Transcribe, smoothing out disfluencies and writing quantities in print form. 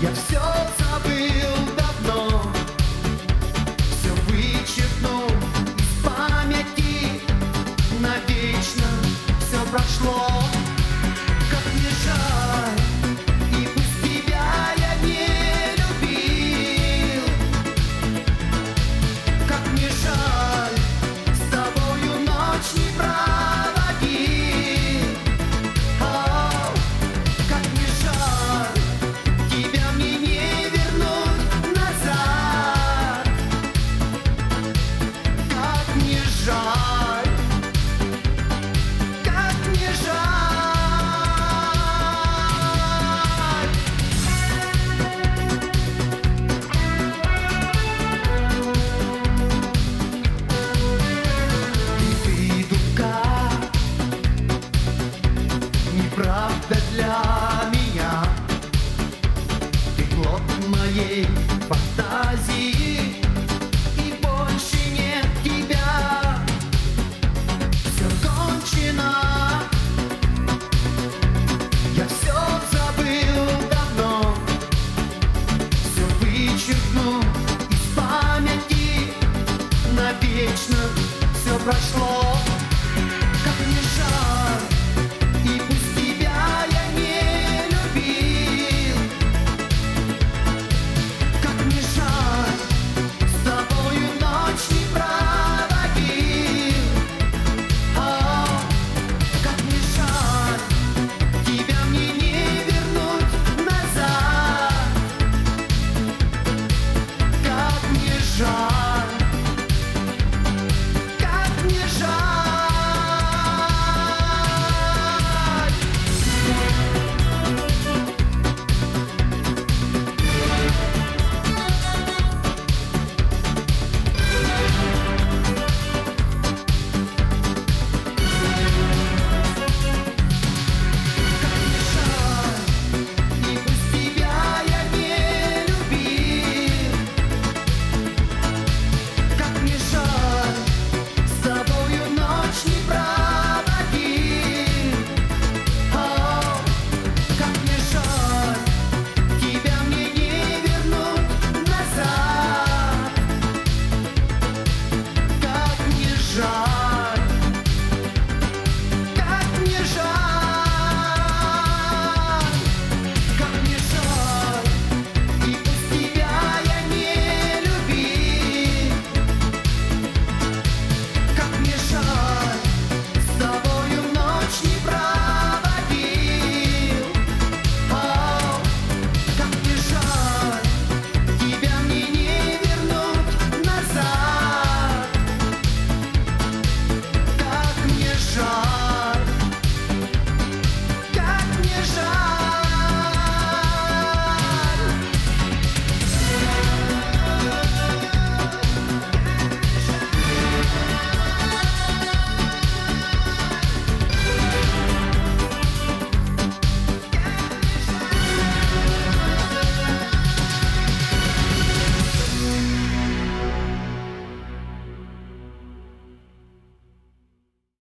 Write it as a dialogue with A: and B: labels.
A: Я все забыл давно, все вычеркнул из памяти, навечно все прошло. Как мне жаль, и пусть тебя я не любил. Как мне жаль, с тобою ночь не проводил. О, как мне жаль, тебя мне не вернуть назад. Как мне жаль, как мне жаль. И придумка неправда для меня. Ты плод моей фантазии, и больше нет тебя. Все кончено, я все забыл давно, все вычеркну из памяти, навечно все прошло.